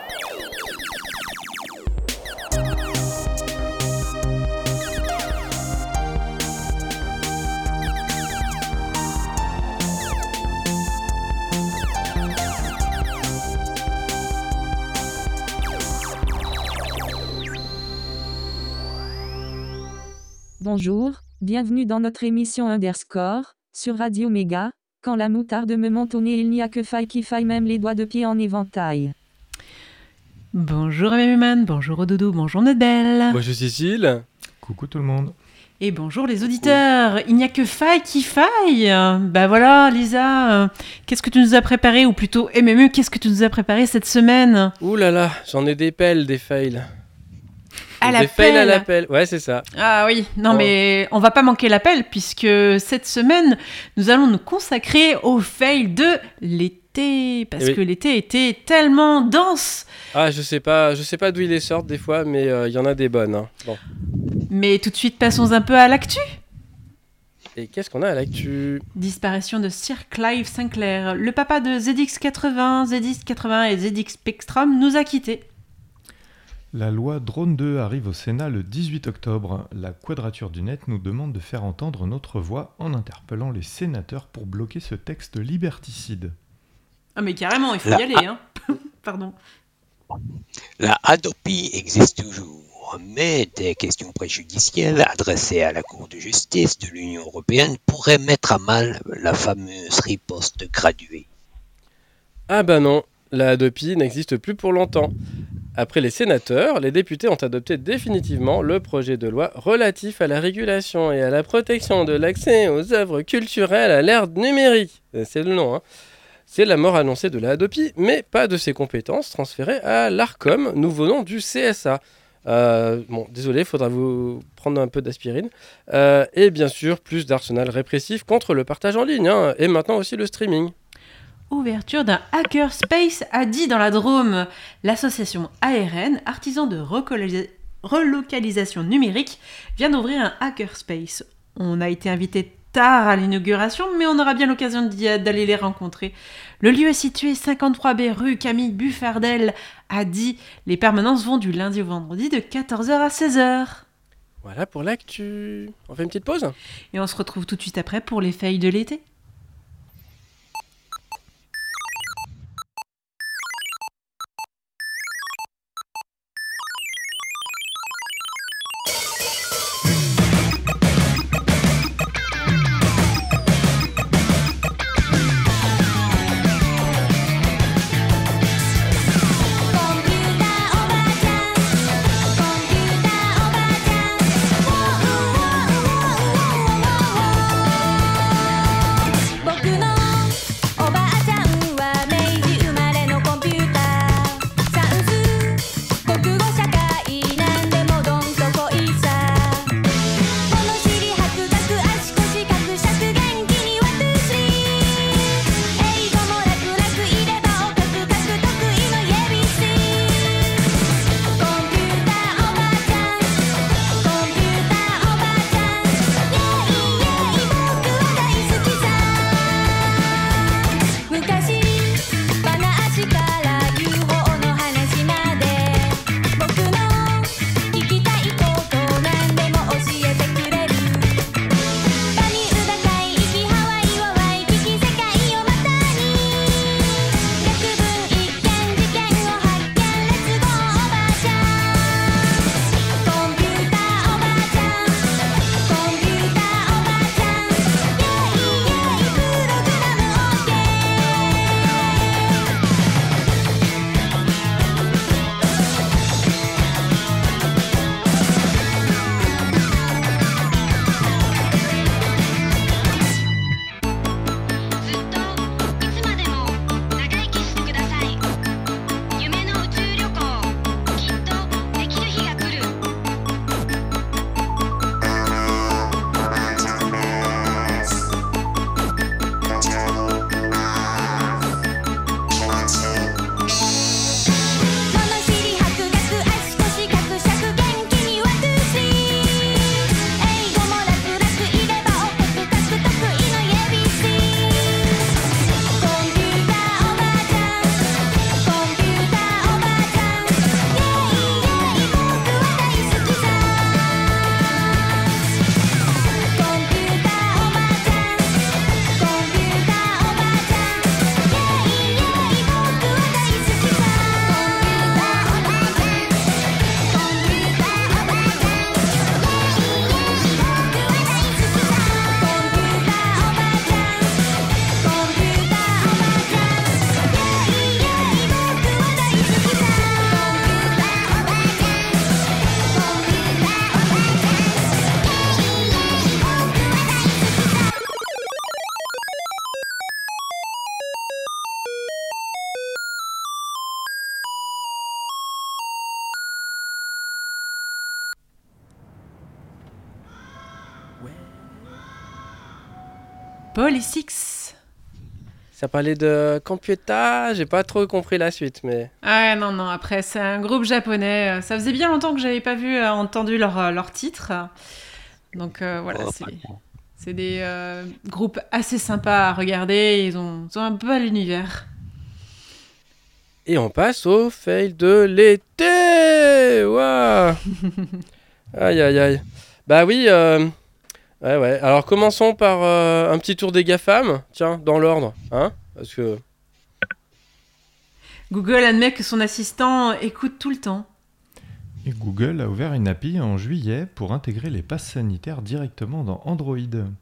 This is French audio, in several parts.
Bonjour, bienvenue dans notre émission Underscore, sur Radio Méga. Quand la moutarde me monte au nez, il n'y a que faille qui faille, même les doigts de pied en éventail. Bonjour Mémuman, bonjour Ododo, bonjour Nodel. Bonjour Cécile. Coucou tout le monde. Et bonjour les auditeurs. Il n'y a que faille qui faille. Bah voilà Lisa, qu'est-ce que tu nous as préparé, ou plutôt MMU, qu'est-ce que tu nous as préparé cette semaine? Ouh là là, j'en ai des pelles, des fails. À Des fails à l'appel, ouais c'est ça. Ah oui, non Bon. mais on va pas manquer l'appel, puisque cette semaine, nous allons nous consacrer aux fails de l'été. Parce Oui. que l'été était tellement dense. Ah je sais pas d'où ils les sortent des fois, mais il y en a des bonnes. Hein. Bon. Mais tout de suite, passons un peu à l'actu. Et qu'est-ce qu'on a à l'actu? Disparition de Sir Clive Sinclair. Le papa de ZX80, ZX80 et ZX Spectrum nous a quittés. La loi Drone 2 arrive au Sénat le 18 octobre. La Quadrature du Net nous demande de faire entendre notre voix en interpellant les sénateurs pour bloquer ce texte liberticide. Ah mais carrément, il faut y aller, hein. Pardon. La Hadopi existe toujours, mais des questions préjudicielles adressées à la Cour de justice de l'Union européenne pourraient mettre à mal la fameuse riposte graduée. Ah bah non, la Hadopi n'existe plus pour longtemps. Après les sénateurs, les députés ont adopté définitivement le projet de loi relatif à la régulation et à la protection de l'accès aux œuvres culturelles à l'ère numérique. C'est le nom, hein. C'est la mort annoncée de la Hadopi, mais pas de ses compétences transférées à l'Arcom, nouveau nom du CSA. Bon, désolé, faudra vous prendre un peu d'aspirine. Et bien sûr, plus d'arsenal répressif contre le partage en ligne, hein, et maintenant aussi le streaming. Ouverture d'un hackerspace à Die dans la Drôme. L'association ARN, artisan de relocalisation numérique, vient d'ouvrir un hackerspace. On a été invité tard à l'inauguration, mais on aura bien l'occasion d'aller les rencontrer. Le lieu est situé 53B rue Camille Buffardel à Die. Les permanences vont du lundi au vendredi de 14h à 16h. Voilà pour l'actu. On fait une petite pause ? Et on se retrouve tout de suite après pour les fails de l'été. Polysix. Ça parlait de computer, j'ai pas trop compris la suite, mais... Ah non, après, c'est un groupe japonais. Ça faisait bien longtemps que j'avais pas entendu leur titre. Donc voilà, c'est des groupes assez sympas à regarder. Ils ont un bel univers. Et on passe au fail de l'été. Waouh. Aïe, aïe, aïe. Bah oui, ouais. Alors commençons par un petit tour des GAFAM. Tiens, dans l'ordre, hein, parce que... Google admet que son assistant écoute tout le temps. Et Google a ouvert une API en juillet pour intégrer les passes sanitaires directement dans Android.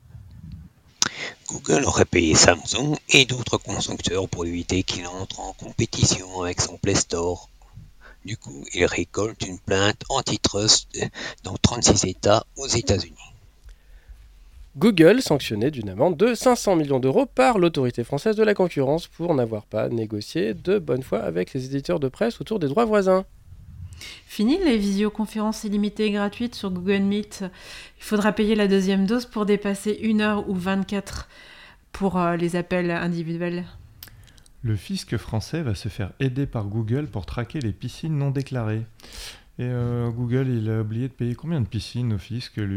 Google aurait payé Samsung et d'autres constructeurs pour éviter qu'il entre en compétition avec son Play Store. Du coup, il récolte une plainte antitrust dans 36 États aux États-Unis. Google sanctionné d'une amende de 500 millions d'euros par l'autorité française de la concurrence pour n'avoir pas négocié de bonne foi avec les éditeurs de presse autour des droits voisins. Fini les visioconférences illimitées gratuites sur Google Meet. Il faudra payer la deuxième dose pour dépasser 1 heure ou 24 pour les appels individuels. Le fisc français va se faire aider par Google pour traquer les piscines non déclarées. Et Google, il a oublié de payer combien de piscines au fisc, lui ?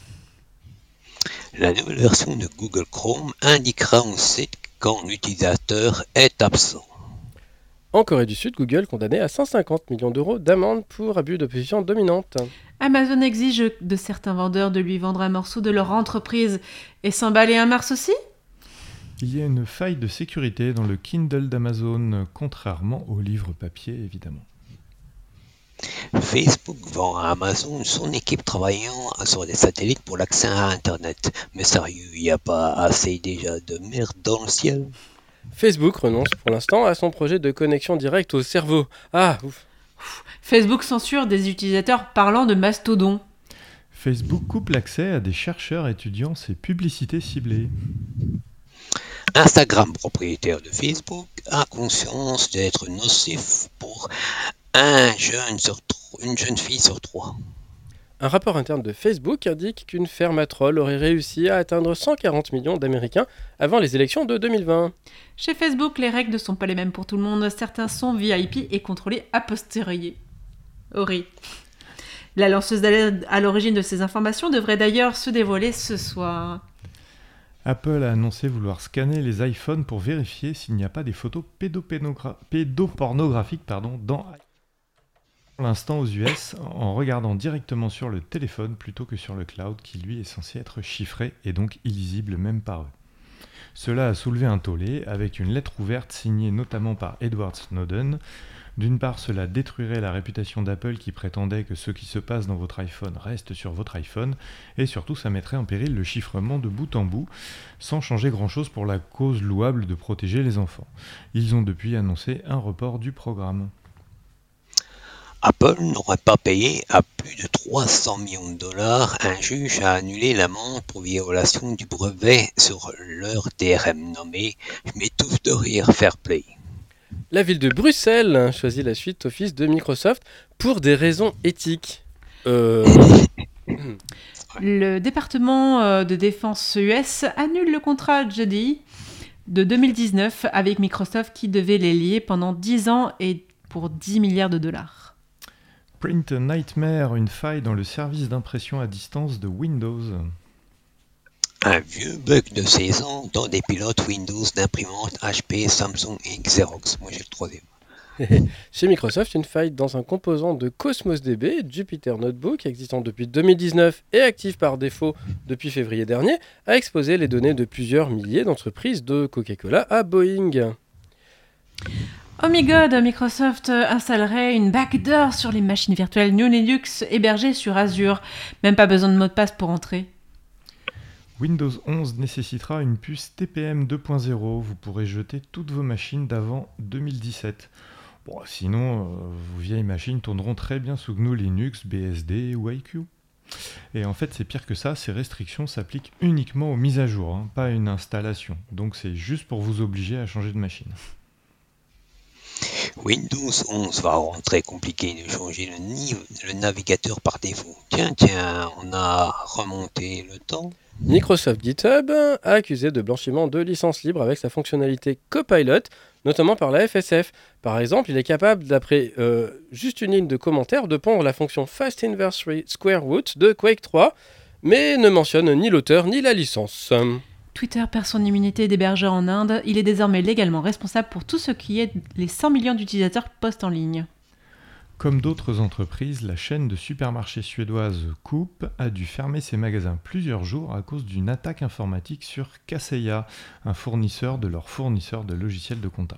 La nouvelle version de Google Chrome indiquera au site quand l'utilisateur est absent. En Corée du Sud, Google condamné à 150 millions d'euros d'amende pour abus de position dominante. Amazon exige de certains vendeurs de lui vendre un morceau de leur entreprise et s'emballer un Mars aussi ? Il y a une faille de sécurité dans le Kindle d'Amazon, contrairement au livre papier, évidemment. Facebook vend à Amazon son équipe travaillant sur des satellites pour l'accès à Internet. Mais sérieux, il n'y a pas assez déjà de merde dans le ciel ? Facebook renonce pour l'instant à son projet de connexion directe au cerveau. Ah, ouf. Facebook censure des utilisateurs parlant de mastodon. Facebook coupe l'accès à des chercheurs étudiant ses publicités ciblées. Instagram, propriétaire de Facebook, a conscience d'être nocif pour une jeune fille sur 3. Un rapport interne de Facebook indique qu'une ferme à trolls aurait réussi à atteindre 140 millions d'Américains avant les élections de 2020. Chez Facebook, les règles ne sont pas les mêmes pour tout le monde. Certains sont VIP et contrôlés a posteriori. La lanceuse d'alerte à l'origine de ces informations devrait d'ailleurs se dévoiler ce soir. Apple a annoncé vouloir scanner les iPhones pour vérifier s'il n'y a pas des photos pédopornographiques dans pour l'instant aux US, en regardant directement sur le téléphone plutôt que sur le cloud qui lui est censé être chiffré et donc illisible même par eux. Cela a soulevé un tollé avec une lettre ouverte signée notamment par Edward Snowden. D'une part, cela détruirait la réputation d'Apple qui prétendait que ce qui se passe dans votre iPhone reste sur votre iPhone, et surtout ça mettrait en péril le chiffrement de bout en bout, sans changer grand-chose pour la cause louable de protéger les enfants. Ils ont depuis annoncé un report du programme. Apple n'aurait pas payé à plus de 300 millions de dollars. Un juge a annulé l'amende pour violation du brevet sur leur DRM nommé « Je m'étouffe de rire Fairplay ». La ville de Bruxelles choisit la suite Office de Microsoft pour des raisons éthiques. Le département de défense US annule le contrat jeudi de 2019 avec Microsoft qui devait les lier pendant 10 ans et pour 10 milliards de dollars. Print Nightmare, une faille dans le service d'impression à distance de Windows. Un vieux bug de 16 ans dans des pilotes Windows d'imprimantes HP, Samsung et Xerox. Moi j'ai le troisième. Chez Microsoft, une faille dans un composant de Cosmos DB, Jupyter Notebook, existant depuis 2019 et actif par défaut depuis février dernier, a exposé les données de plusieurs milliers d'entreprises de Coca-Cola à Boeing. Oh my god, Microsoft installerait une backdoor sur les machines virtuelles GNU Linux hébergées sur Azure. Même pas besoin de mot de passe pour entrer. Windows 11 nécessitera une puce TPM 2.0. Vous pourrez jeter toutes vos machines d'avant 2017. Bon, sinon, vos vieilles machines tourneront très bien sous GNU Linux, BSD ou IQ. Et en fait, c'est pire que ça, ces restrictions s'appliquent uniquement aux mises à jour, pas à une installation. Donc c'est juste pour vous obliger à changer de machine. Windows 11 va rendre très compliqué de changer le navigateur par défaut. Tiens, on a remonté le temps. Microsoft GitHub a accusé de blanchiment de licences libres avec sa fonctionnalité Copilot, notamment par la FSF. Par exemple, il est capable, d'après juste une ligne de commentaire, de pondre la fonction Fast Inverse Square Root de Quake 3, mais ne mentionne ni l'auteur ni la licence. Twitter perd son immunité d'hébergeur en Inde. Il est désormais légalement responsable pour tout ce qui est les 100 millions d'utilisateurs postent en ligne. Comme d'autres entreprises, la chaîne de supermarchés suédoise Coop a dû fermer ses magasins plusieurs jours à cause d'une attaque informatique sur Kaseya, un fournisseur de leur fournisseur de logiciels de compta.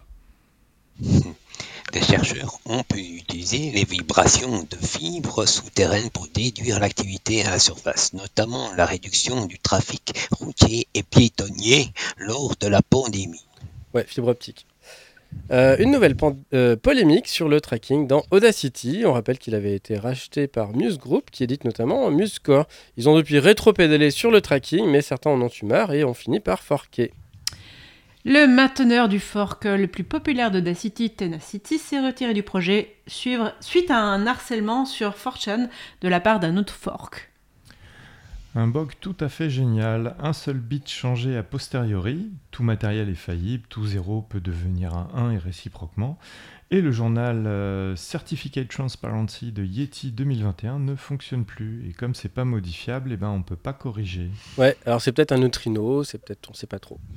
Des chercheurs ont pu utiliser les vibrations de fibres souterraines pour déduire l'activité à la surface, notamment la réduction du trafic routier et piétonnier lors de la pandémie. Ouais, fibre optique. Une nouvelle polémique sur le tracking dans Audacity. On rappelle qu'il avait été racheté par Muse Group, qui édite notamment MuseScore. Ils ont depuis rétro-pédalé sur le tracking, mais certains en ont eu marre et ont fini par forquer. Le mainteneur du fork le plus populaire d'Audacity, Tenacity, s'est retiré du projet suite à un harcèlement sur 4chan de la part d'un autre fork. Un bug tout à fait génial, un seul bit changé a posteriori, tout matériel est faillible, tout 0 peut devenir un 1 et réciproquement, et le journal Certificate Transparency de Yeti 2021 ne fonctionne plus, et comme c'est pas modifiable, on peut pas corriger. Ouais, alors c'est peut-être un neutrino, on sait pas trop.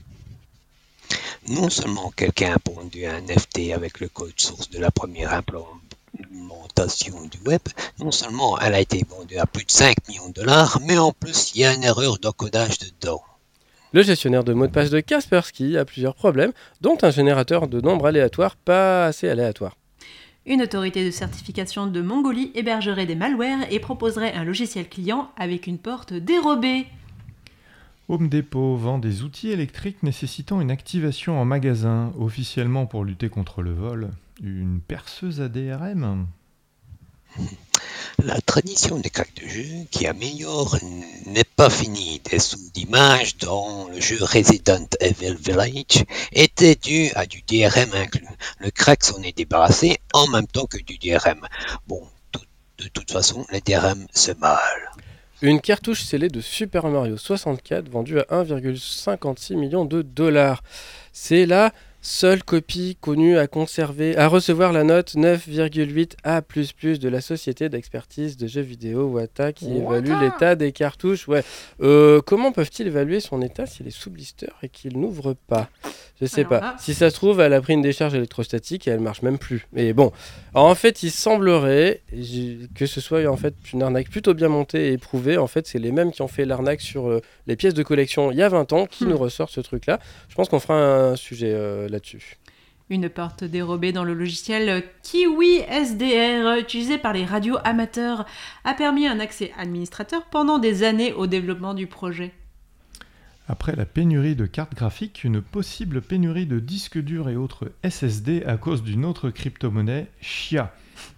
Non seulement quelqu'un a pondu un NFT avec le code source de la première implémentation du web, non seulement elle a été vendue à plus de 5 millions de dollars, mais en plus il y a une erreur d'encodage dedans. Le gestionnaire de mots de passe de Kaspersky a plusieurs problèmes, dont un générateur de nombres aléatoires pas assez aléatoire. Une autorité de certification de Mongolie hébergerait des malwares et proposerait un logiciel client avec une porte dérobée. Home Depot vend des outils électriques nécessitant une activation en magasin, officiellement pour lutter contre le vol. Une perceuse à DRM ? La tradition des cracks de jeu qui améliorent n'est pas finie. Des sauts d'images dans le jeu Resident Evil Village étaient dus à du DRM inclus. Le crack s'en est débarrassé en même temps que du DRM. Bon, de toute façon, le DRM c'est mal. Une cartouche scellée de Super Mario 64 vendue à 1,56 million de dollars. C'est la seule copie connue à recevoir la note 9,8 A++ de la société d'expertise de jeux vidéo Wata qui évalue l'état des cartouches. Ouais. Comment peuvent-ils évaluer son état s'il est sous blister et qu'il n'ouvre pas ? Je sais pas. Là... Si ça se trouve, elle a pris une décharge électrostatique et elle marche même plus. Mais bon, alors, en fait, il semblerait que ce soit en fait une arnaque plutôt bien montée et éprouvée. En fait, c'est les mêmes qui ont fait l'arnaque sur les pièces de collection il y a 20 ans qui nous ressortent ce truc-là. Je pense qu'on fera un sujet là-dessus. Une porte dérobée dans le logiciel Kiwi SDR, utilisé par les radios amateurs, a permis un accès administrateur pendant des années au développement du projet. Après la pénurie de cartes graphiques, une possible pénurie de disques durs et autres SSD à cause d'une autre crypto-monnaie, Chia.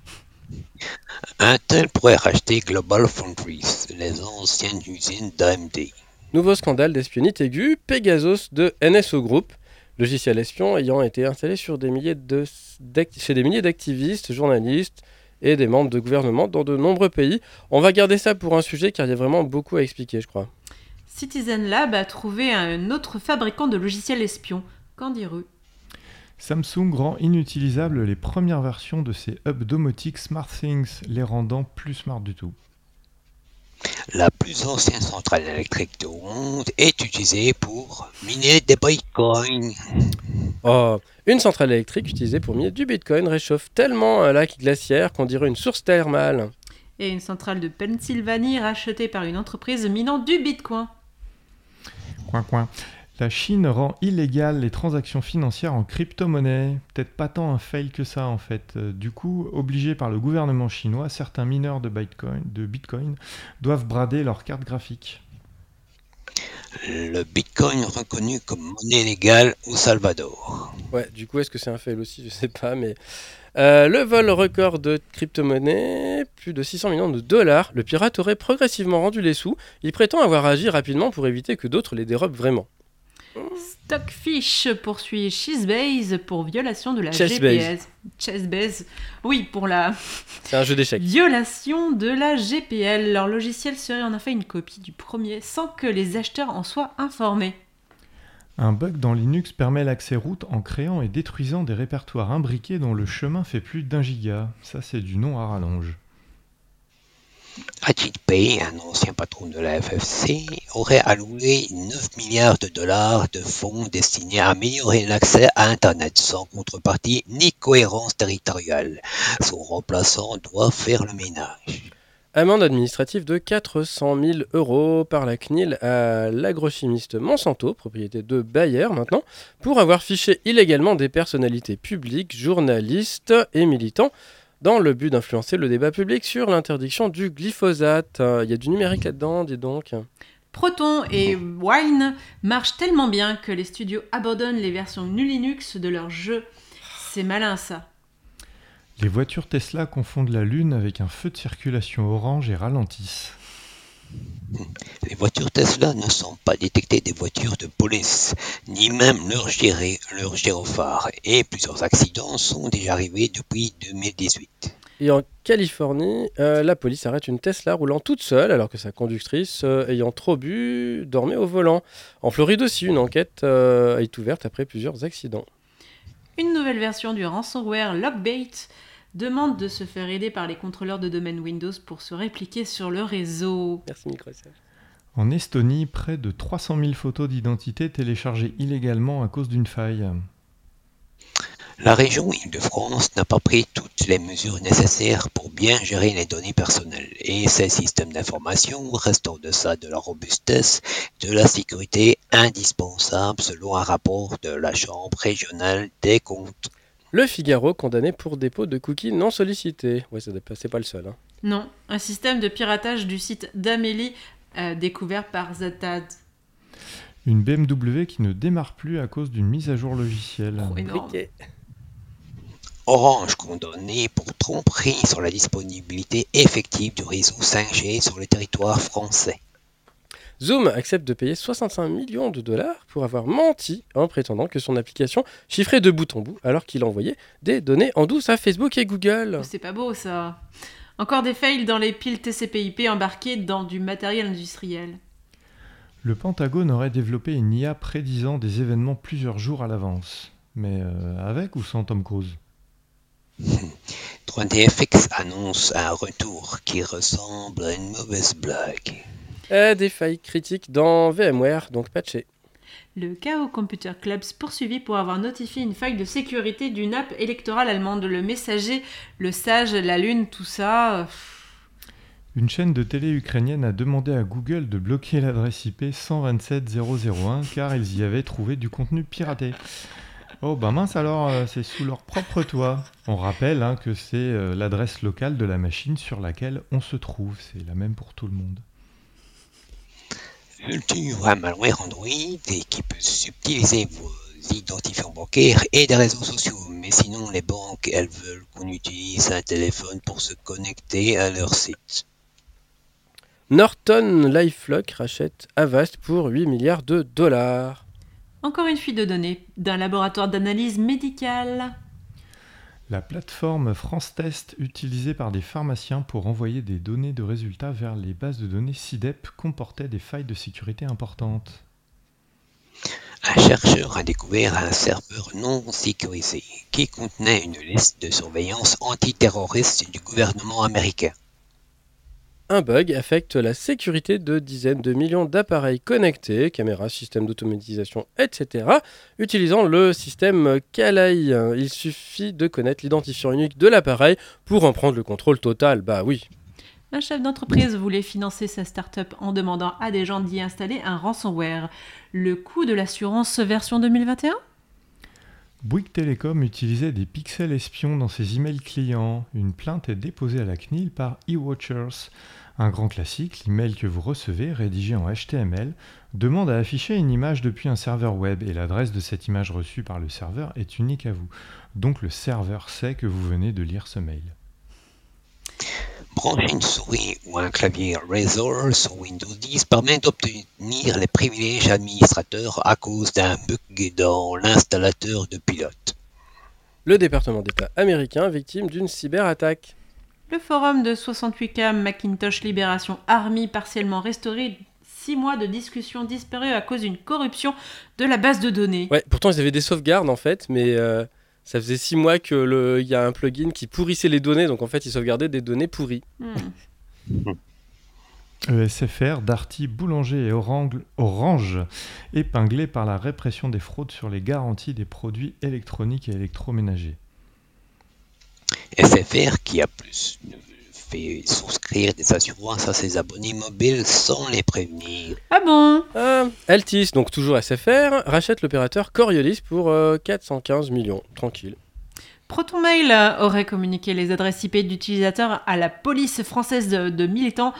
Intel pourrait racheter GlobalFoundries, les anciennes usines d'AMD. Nouveau scandale d'espionnage aigu, Pegasus de NSO Group, logiciel espion ayant été installé sur chez des milliers d'activistes, journalistes et des membres de gouvernement dans de nombreux pays. On va garder ça pour un sujet car il y a vraiment beaucoup à expliquer, je crois. Citizen Lab a trouvé un autre fabricant de logiciels espions, Candiru. Samsung rend inutilisables les premières versions de ses hubs domotiques SmartThings, les rendant plus smart du tout. La plus ancienne centrale électrique du monde est utilisée pour miner des bitcoins. Une centrale électrique utilisée pour miner du bitcoin réchauffe tellement un lac glaciaire qu'on dirait une source thermale. Et une centrale de Pennsylvanie rachetée par une entreprise minant du bitcoin. Coin. La Chine rend illégales les transactions financières en crypto-monnaie. Peut-être pas tant un fail que ça en fait. Du coup, obligés par le gouvernement chinois, certains mineurs de Bitcoin doivent brader leurs cartes graphiques. Le Bitcoin reconnu comme monnaie légale au Salvador. Ouais, du coup, est-ce que c'est un fail aussi ? Je sais pas, mais... le vol record de crypto-monnaie, plus de 600 millions de dollars. Le pirate aurait progressivement rendu les sous. Il prétend avoir agi rapidement pour éviter que d'autres les dérobent vraiment. Stockfish poursuit Chessbase pour violation de la Chessbase. GPS. Chessbase, oui, pour la C'est un jeu d'échecs. violation de la GPL. Leur logiciel serait en effet une copie du premier sans que les acheteurs en soient informés. Un bug dans Linux permet l'accès root en créant et détruisant des répertoires imbriqués dont le chemin fait plus d'1 giga. Ça, c'est du nom à rallonge. Ajit Pai, un ancien patron de la FFC, aurait alloué 9 milliards de dollars de fonds destinés à améliorer l'accès à Internet sans contrepartie ni cohérence territoriale. Son remplaçant doit faire le ménage. Amende administrative de 400 000 € par la CNIL à l'agrochimiste Monsanto, propriété de Bayer maintenant, pour avoir fiché illégalement des personnalités publiques, journalistes et militants dans le but d'influencer le débat public sur l'interdiction du glyphosate. Il y a du numérique là-dedans, dis donc. Proton et Wine marchent tellement bien que les studios abandonnent les versions GNU Linux de leurs jeux. C'est malin ça. Les voitures Tesla confondent la Lune avec un feu de circulation orange et ralentissent. Les voitures Tesla ne sont pas détectées des voitures de police, ni même leur gyrophare, et plusieurs accidents sont déjà arrivés depuis 2018. Et en Californie, la police arrête une Tesla roulant toute seule alors que sa conductrice, ayant trop bu, dormait au volant. En Floride aussi, une enquête est ouverte après plusieurs accidents. Une nouvelle version du ransomware Lockbait demande de se faire aider par les contrôleurs de domaine Windows pour se répliquer sur le réseau. Merci Microsoft. En Estonie, près de 300 000 photos d'identité téléchargées illégalement à cause d'une faille. La région Île-de-France n'a pas pris toutes les mesures nécessaires pour bien gérer les données personnelles et ses systèmes d'information restent en deçà de la robustesse de la sécurité indispensable selon un rapport de la Chambre régionale des comptes. Le Figaro condamné pour dépôt de cookies non sollicités. Ouais, c'est pas le seul. Hein. Non, un système de piratage du site d'Amélie découvert par Zatad. Une BMW qui ne démarre plus à cause d'une mise à jour logicielle. Trop énorme. Ok. Orange condamné pour tromperie sur la disponibilité effective du réseau 5G sur le territoire français. Zoom accepte de payer 65 millions de dollars pour avoir menti en prétendant que son application chiffrait de bout en bout alors qu'il envoyait des données en douce à Facebook et Google. Oh, c'est pas beau ça. Encore des fails dans les piles TCP/IP embarquées dans du matériel industriel. Le Pentagone aurait développé une IA prédisant des événements plusieurs jours à l'avance. Mais avec ou sans Tom Cruise ? 3DFX annonce un retour qui ressemble à une mauvaise blague. Des failles critiques dans VMware, donc patchées. Le Chaos Computer Club poursuivi pour avoir notifié une faille de sécurité d'une app électorale allemande. Le Messager, le Sage, la Lune, tout ça. Une chaîne de télé ukrainienne a demandé à Google de bloquer l'adresse IP 127.001 car ils y avaient trouvé du contenu piraté. Oh bah mince alors, c'est sous leur propre toit. On rappelle que c'est l'adresse locale de la machine sur laquelle on se trouve. C'est la même pour tout le monde. Un malware Android qui peut subtiliser vos identifiants bancaires et des réseaux sociaux. Mais sinon, les banques, elles veulent qu'on utilise un téléphone pour se connecter à leur site. Norton-LifeLock rachète Avast pour 8 milliards de dollars. Encore une fuite de données d'un laboratoire d'analyse médicale. La plateforme France Test, utilisée par des pharmaciens pour envoyer des données de résultats vers les bases de données SIDEP, comportait des failles de sécurité importantes. Un chercheur a découvert un serveur non sécurisé qui contenait une liste de surveillance antiterroriste du gouvernement américain. Un bug affecte la sécurité de dizaines de millions d'appareils connectés, caméras, systèmes d'automatisation, etc., utilisant le système Kalaï. Il suffit de connaître l'identifiant unique de l'appareil pour en prendre le contrôle total. Bah oui. Un chef d'entreprise voulait financer sa start-up en demandant à des gens d'y installer un ransomware. Le coût de l'assurance version 2021 ? Bouygues Telecom utilisait des pixels espions dans ses emails clients. Une plainte est déposée à la CNIL par eWatchers. Un grand classique, l'email que vous recevez, rédigé en HTML, demande à afficher une image depuis un serveur web et l'adresse de cette image reçue par le serveur est unique à vous. Donc le serveur sait que vous venez de lire ce mail. Brancher une souris ou un clavier Razer sur Windows 10 permet d'obtenir les privilèges administrateurs à cause d'un bug dans l'installateur de Pilote. Le département d'État américain victime d'une cyberattaque. Le forum de 68K Macintosh Libération Army partiellement restauré. 6 mois de discussion disparus à cause d'une corruption de la base de données. Ouais, pourtant ils avaient des sauvegardes en fait, mais ça faisait 6 mois qu'il y a un plugin qui pourrissait les données, donc en fait ils sauvegardaient des données pourries. ESFR, Darty, Boulanger et Orange épinglés par la répression des fraudes sur les garanties des produits électroniques et électroménagers. SFR qui a plus fait souscrire des assurances à ses abonnés mobiles sans les prévenir. Ah bon? Altis, donc toujours SFR, rachète l'opérateur Coriolis pour 415 millions. Tranquille. ProtonMail aurait communiqué les adresses IP d'utilisateurs à la police française de militants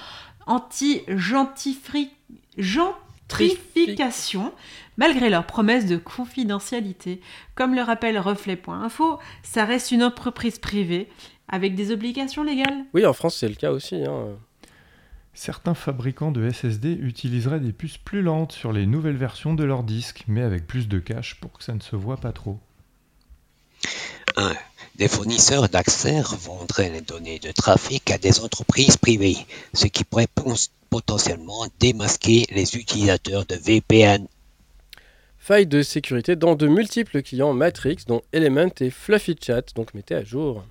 anti-gentrification, malgré leur promesse de confidentialité. Comme le rappelle Reflet.info, ça reste une entreprise privée avec des obligations légales. Oui, en France c'est le cas aussi. Certains fabricants de SSD utiliseraient des puces plus lentes sur les nouvelles versions de leurs disques, mais avec plus de cache pour que ça ne se voit pas trop. Des fournisseurs d'accès revendraient les données de trafic à des entreprises privées, ce qui pourrait potentiellement démasquer les utilisateurs de VPN. Faille de sécurité dans de multiples clients Matrix, dont Element et Fluffy Chat, donc mettez à jour.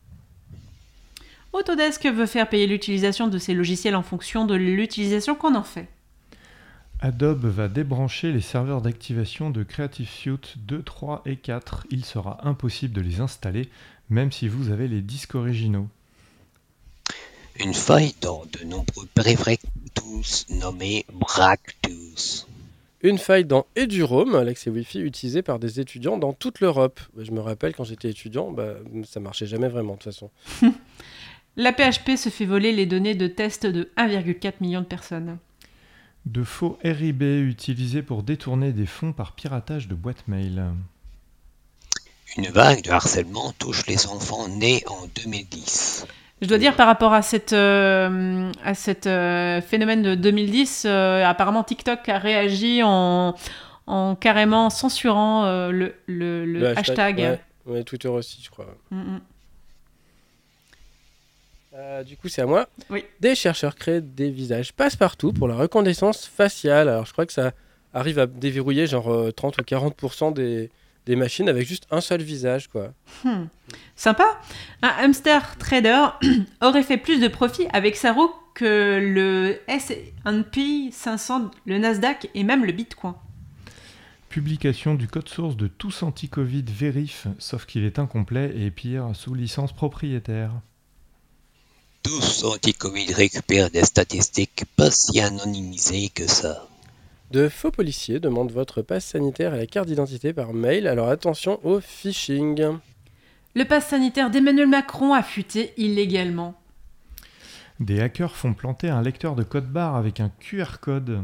Autodesk veut faire payer l'utilisation de ses logiciels en fonction de l'utilisation qu'on en fait. Adobe va débrancher les serveurs d'activation de Creative Suite 2, 3 et 4. Il sera impossible de les installer, même si vous avez les disques originaux. Une faille dans de nombreux périphériques nommés BrackTools. Une faille dans EduRoam, l'accès Wi-Fi utilisé par des étudiants dans toute l'Europe. Je me rappelle quand j'étais étudiant, ça marchait jamais vraiment de toute façon. La PHP se fait voler les données de test de 1,4 million de personnes. De faux RIB utilisés pour détourner des fonds par piratage de boîtes mail. Une vague de harcèlement touche les enfants nés en 2010. Je dois dire par rapport à cette phénomène de 2010, apparemment TikTok a réagi en carrément censurant le hashtag. Ouais, Twitter aussi, je crois. Du coup, c'est à moi. Oui. Des chercheurs créent des visages passe-partout pour la reconnaissance faciale. Alors, je crois que ça arrive à déverrouiller genre 30 ou 40% des machines avec juste un seul visage, quoi. Sympa. Un hamster trader aurait fait plus de profit avec sa roue que le S&P 500, le Nasdaq et même le Bitcoin. Publication du code source de Tous Anti-Covid Vérif, sauf qu'il est incomplet et pire, sous licence propriétaire. Tous Anti-Covid récupèrent des statistiques pas si anonymisées que ça. De faux policiers demandent votre passe sanitaire et la carte d'identité par mail, alors attention au phishing. Le passe sanitaire d'Emmanuel Macron a fuité illégalement. Des hackers font planter un lecteur de code barre avec un QR code.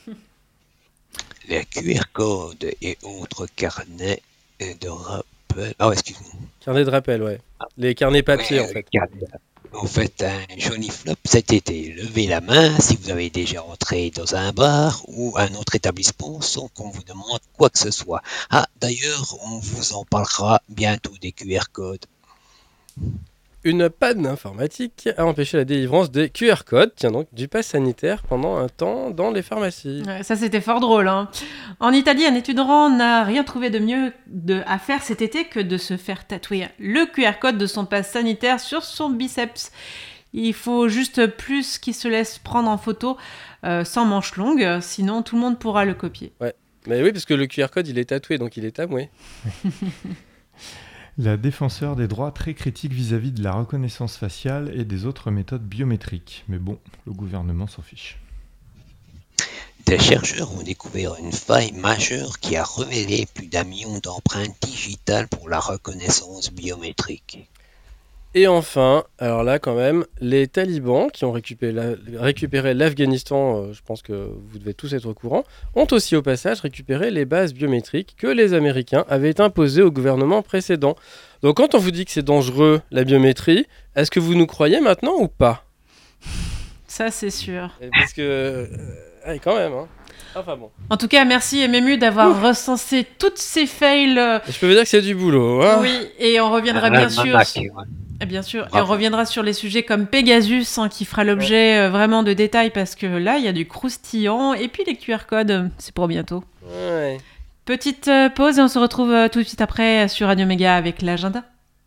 Les QR codes et autres carnets de rappel... excuse-moi. Carnet de rappel, ouais. Les carnets papier, en fait. En fait, un joli flop cet été. Levez la main si vous avez déjà entré dans un bar ou un autre établissement sans qu'on vous demande quoi que ce soit. Ah, d'ailleurs, on vous en parlera bientôt des QR codes. Une panne informatique a empêché la délivrance des QR codes, donc du pass sanitaire pendant un temps dans les pharmacies. Ouais, ça, c'était fort drôle. En Italie, un étudiant n'a rien trouvé de mieux à faire cet été que de se faire tatouer le QR code de son pass sanitaire sur son biceps. Il faut juste plus qu'il se laisse prendre en photo sans manche longue, sinon tout le monde pourra le copier. Ouais, mais oui, parce que le QR code, il est tatoué, donc il est tamoué. La défenseur des droits très critique vis-à-vis de la reconnaissance faciale et des autres méthodes biométriques. Mais bon, le gouvernement s'en fiche. Des chercheurs ont découvert une faille majeure qui a révélé plus d'1 million d'empreintes digitales pour la reconnaissance biométrique. Et enfin, alors là quand même, les talibans qui ont récupéré l'Afghanistan, je pense que vous devez tous être au courant, ont aussi au passage récupéré les bases biométriques que les Américains avaient imposées au gouvernement précédent. Donc quand on vous dit que c'est dangereux la biométrie, est-ce que vous nous croyez maintenant ou pas ? Ça, c'est sûr. Et parce que... quand même, hein. Enfin bon. En tout cas, merci Mému d'avoir recensé toutes ces fails. Et je peux vous dire que c'est du boulot, hein. Oui, et on reviendra bien sûr. Et on reviendra sur les sujets comme Pegasus, qui fera l'objet vraiment de détails, parce que là, il y a du croustillant. Et puis les QR codes, c'est pour bientôt. Ouais. Petite pause et on se retrouve tout de suite après sur Radio Méga avec l'agenda.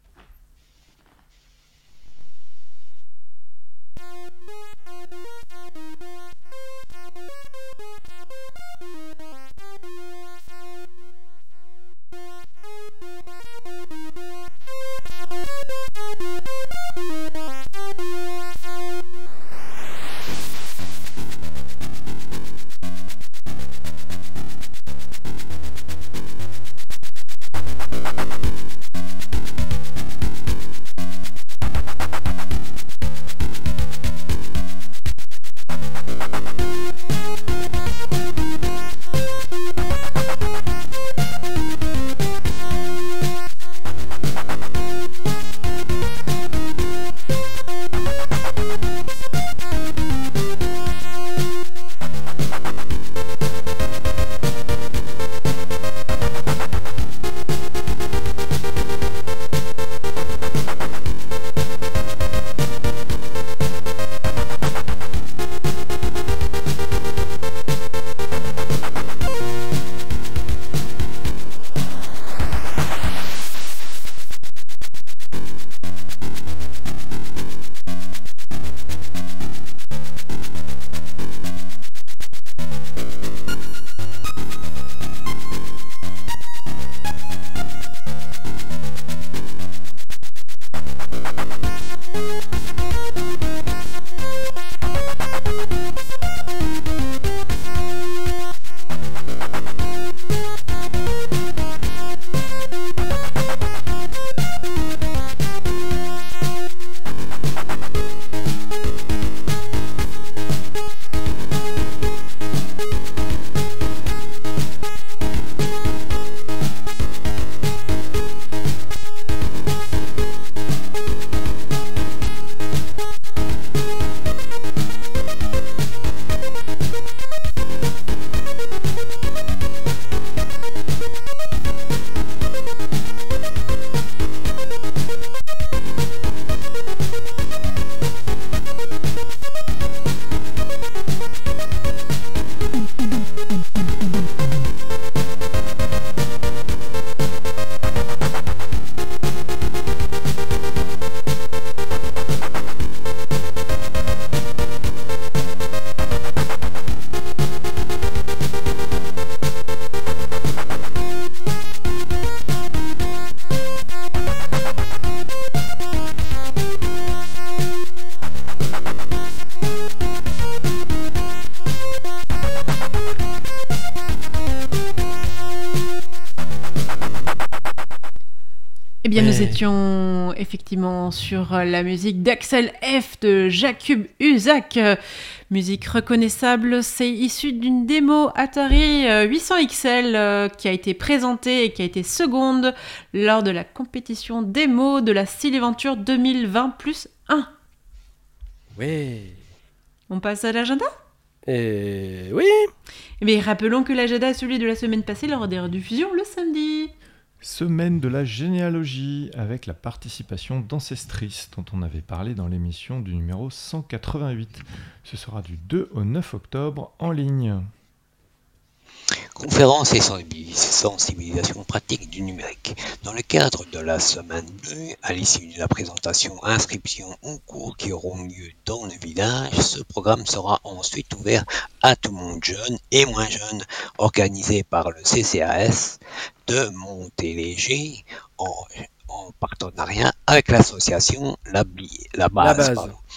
Eh bien, nous étions effectivement sur la musique d'Axel F de Jakub Uzak. Musique reconnaissable, c'est issu d'une démo Atari 800 XL qui a été présentée et qui a été seconde lors de la compétition démo de la Style Aventure 2020 + 1. Ouais. On passe à l'agenda ? Oui. Eh bien, rappelons que l'agenda est celui de la semaine passée lors des rediffusions le samedi. Semaine de la généalogie avec la participation d'Ancestris dont on avait parlé dans l'émission du numéro 188. Ce sera du 2 au 9 octobre en ligne. Conférence et sensibilisation pratique du numérique. Dans le cadre de la semaine 2, à l'issue de la présentation, inscription aux cours qui auront lieu dans le village, ce programme sera ensuite ouvert à tout le monde jeune et moins jeune, organisé par le CCAS de Montéléger en partenariat avec l'association La Base.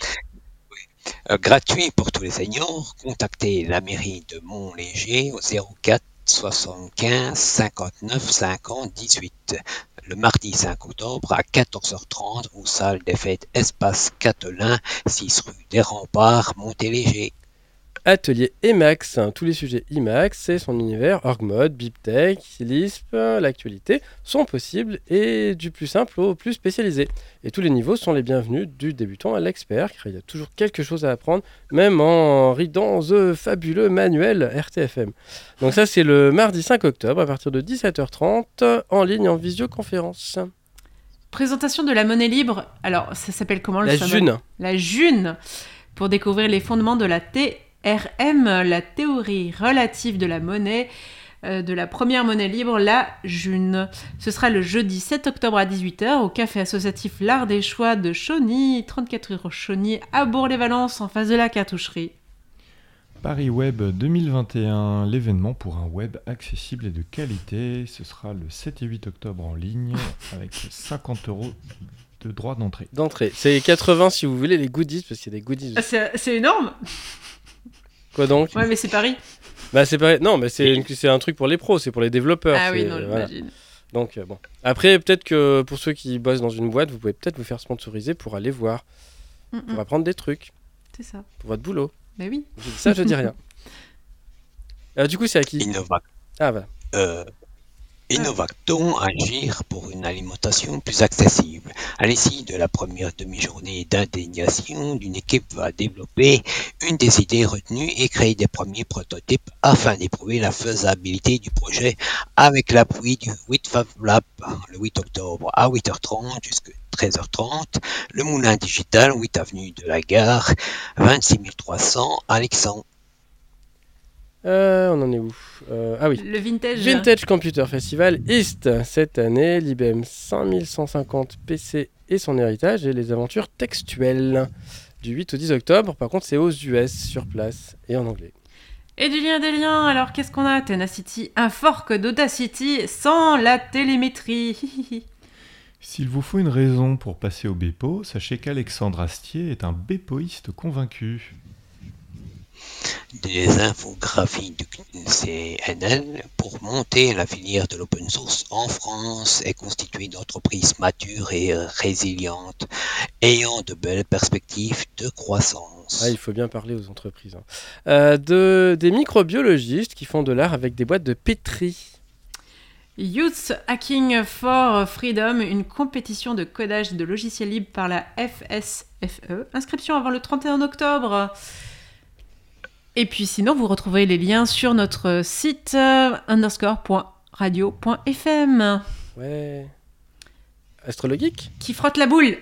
Gratuit pour tous les seniors. Contactez la mairie de Montléger au 04 75 59 50 18 le mardi 5 octobre à 14h30 aux salles des fêtes Espace Catelin, 6 rue des Remparts, Montéléger. Atelier Emacs, tous les sujets Emacs, c'est son univers, OrgMod, BibTech, Lisp, l'actualité sont possibles et du plus simple au plus spécialisé. Et tous les niveaux sont les bienvenus du débutant à l'expert, car il y a toujours quelque chose à apprendre, même en readant The fabuleux manuel RTFM. Donc ça c'est le mardi 5 octobre à partir de 17h30 en ligne en visioconférence. Présentation de la monnaie libre. Alors, ça s'appelle comment le La symbole ? June. La June. Pour découvrir les fondements de la TRM, la théorie relative de la monnaie, de la première monnaie libre, la June. Ce sera le jeudi 7 octobre à 18h au café associatif L'Art des Choix de Chauny, 34 rue Chauny, à Bourg-les-Valences, en face de la cartoucherie. Paris Web 2021, l'événement pour un web accessible et de qualité. Ce sera le 7 et 8 octobre en ligne avec 50 € de droit d'entrée. C'est 80 si vous voulez les goodies, parce qu'il y a des goodies. C'est énorme. Quoi donc ? Ouais, mais c'est Paris. Bah c'est pareil. Non, mais c'est un truc pour les pros, c'est pour les développeurs. Ah oui, c'est- non, voilà. j'imagine. Donc bon. Après, peut-être que pour ceux qui bossent dans une boîte, vous pouvez peut-être vous faire sponsoriser pour aller voir, pour apprendre des trucs, C'est ça. pour votre boulot. Bah oui. Je dis ça, je dis rien. Du coup, c'est à qui ? Ah voilà. Innovacton agir pour une alimentation plus accessible. À l'issue de la première demi-journée d'indignation, une équipe va développer une des idées retenues et créer des premiers prototypes afin d'éprouver la faisabilité du projet avec l'appui du 8 Fab Lab le 8 octobre à 8h30 jusqu'à 13h30, le Moulin Digital, 8 avenue de la Gare, 26 300 Alexandre. On en est où ? Ah oui. Le vintage. Vintage Computer Festival East. Cette année, l'IBM 5150 PC et son héritage et les aventures textuelles. Du 8 au 10 octobre, par contre, c'est aux US sur place et en anglais. Et du lien des liens, alors qu'est-ce qu'on a ? Tenacity, un fork d'Audacity sans la télémétrie. S'il vous faut une raison pour passer au Bepo, sachez qu'Alexandre Astier est un bépoïste convaincu. Des infographies du CNL pour monter la filière de l'open source en France et constituer d'entreprises matures et résilientes, ayant de belles perspectives de croissance. Ah, il faut bien parler aux entreprises. Des microbiologistes qui font de l'art avec des boîtes de pétri. Youth Hacking for Freedom, une compétition de codage de logiciels libres par la FSFE. Inscription avant le 31 octobre. Et puis sinon, vous retrouverez les liens sur notre site _radio.fm. Ouais. Astrologique ? Qui frotte la boule.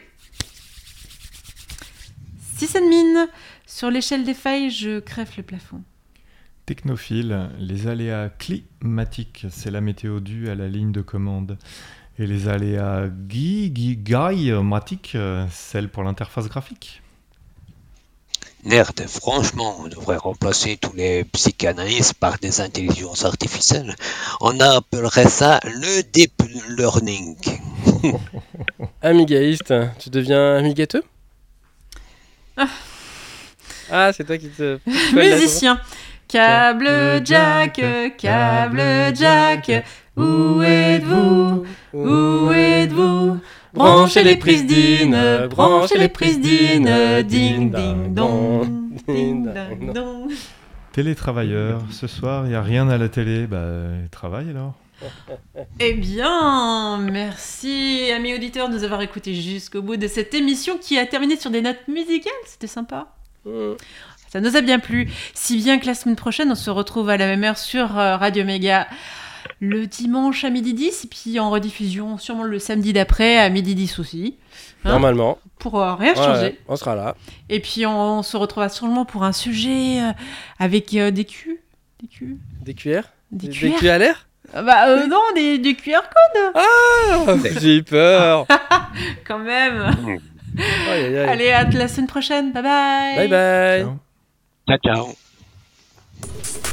Sysadmin, sur l'échelle des failles, je crève le plafond. Technophile, les aléas climatiques, c'est la météo due à la ligne de commande. Et les aléas gaïmatiques, celle pour l'interface graphique. Nerd, franchement, on devrait remplacer tous les psychanalystes par des intelligences artificielles. On appellerait ça le deep learning. Amigaïste, tu deviens amigateux ? Ah, c'est toi qui te... Musicien. Câble Jack, où êtes-vous ? Où êtes-vous ? Branchez les prises d'In, branchez les prises d'In, ding ding dong, ding ding dong. Télétravailleur, ce soir, il n'y a rien à la télé, travaille alors. Eh bien, merci amis auditeurs de nous avoir écoutés jusqu'au bout de cette émission qui a terminé sur des notes musicales, c'était sympa. Ça nous a bien plu, si bien que la semaine prochaine on se retrouve à la même heure sur Radio Méga le dimanche à 12h10 et puis en rediffusion sûrement le samedi d'après à 12h10 aussi. Normalement. Pour rien changer. On sera là. Et puis on se retrouvera sûrement pour un sujet avec des culs. Des cuillères ? Des Des cuillères. culs à l'air ? Non, des QR codes. Ah, j'ai eu peur. Quand même. Aïe, aïe, aïe. Allez, à la semaine prochaine. Bye bye. Bye bye. Ciao. Ciao, ciao.